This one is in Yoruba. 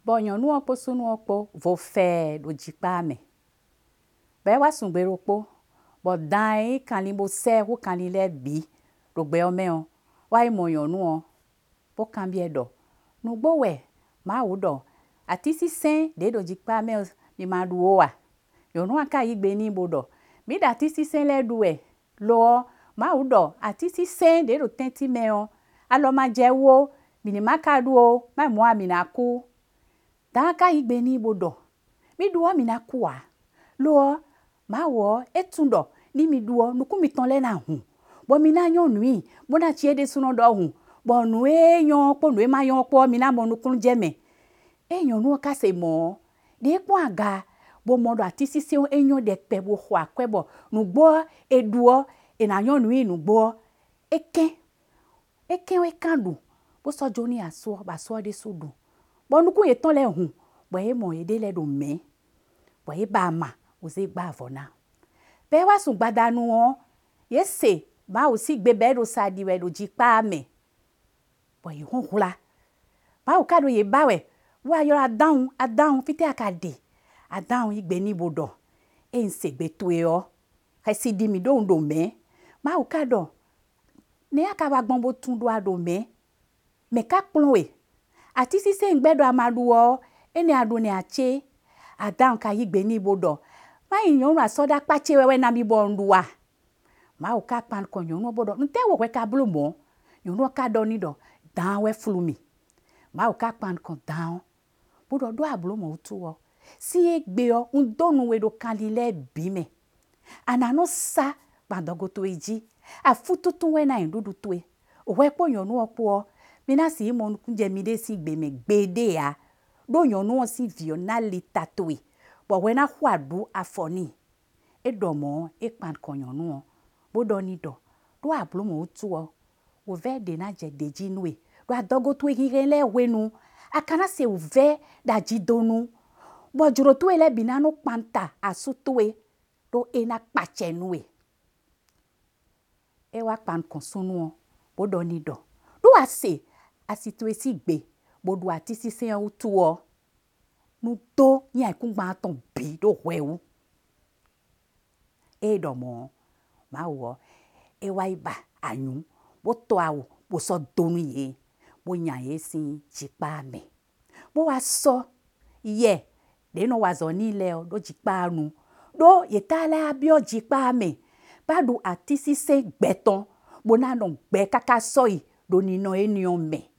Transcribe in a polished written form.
Bonyo nu okpo sunu okpo vo fe do jikpa me. Be wa sun gbe rokpo. Bo dan kan li bo se hu kan li le bi do gbe ome o. Wa monyo nu o. Bo kan bi edo. Nu gbo we ma wu do. Ati si sen de do jikpa me mi ma du o wa. Yo nu aka yi gbe ni bo do. Mi da ti si sen le du we lo ma wu do. Ati si sen de do tenti me o. Alo ma je wo mi ni ma ka du o. Ma mo a mi na ku. Dan aka yi gbe ni bo do. Mi du o mi na ku wa. Lo ma wo etun do. Ni mi du o. Nuku mi ton le na hun. Bo mi na yon nui. Bo na chie de suno do hun. Bo nu e yon po nu e ma yon po mi na mo nuku je me. E yon nu ka se mo. De po aga. Bo mo do ati si se e yon de pe bo hwa kwe bo. Nu gbo e du o. E na yon nui nu gbo. Eken. Eken we kan du. Bo so joni aso. Ba so de so du. Bo nuku ye ton le hun. Bo e mo ye de le do me. Bo e ba ma. Oze gba avona. Be wa sun gbada nu o. Ye se. Ma o si gbe be do sa di we do jikpa me. Bo ye hon hula. Ma o ka do ye ba we. Wa yo adan fite akade. Adan yi gbe ni bo do. E nse gbe to e o. Ka si di mi do me. Ma o ka do. Ne aka ba gbon bo tun do a do me. Me ka plon we. Ati si se ngbe do amadu o. Ene ado ne ache. Adan ka yi gbe ni bo do. Ma yi yon ra soda pache wewe na mi bo nduwa. Ma o ka pan kon yon bo do. Nte wo kwe ka blu mo. Yon ka do ni do. Dan we flu mi. Ma o ka pan kon dan. Bo do a blu mo utu o. Si e gbe o. Ndo nu we do kan li le bi me. Anano sa. Bandogo to e ji. A fututu we na indudu to e. O we po yon okpo o. Mina si imo nukunje mi de si gbe me. Gbe de ya. Do yon o si vio na lita to e. Bo we na hwa du afoni. E do mo. E pan kon yon o. Bo do ni do. Do a blu mo utu o. O ve de na je deji nu e. Do a dogo to e hiren le we nu. Akana se o ve da jido nu. Bo juro to e le binano panta. Asu to e. Do e na pache nu e. E wa pan kon sunu o. Bo do ni do. Do a se. Asi to e si gbe. Bo do ati si se yon utu o. Nu do nye ikungba ton bi do we u. E do mo. Ma wo. E wa iba anyun. Bo to a u. Bo so donu ye. Bo nya ye si jikpa me. Bo wa so. Ye. De no wa zo ni le o. Do jikpa nu. Do ye ta la abio jikpa me. Ba do ati si se gbe ton. Bo na no gbe kaka so yi. Do ni no e ni o me.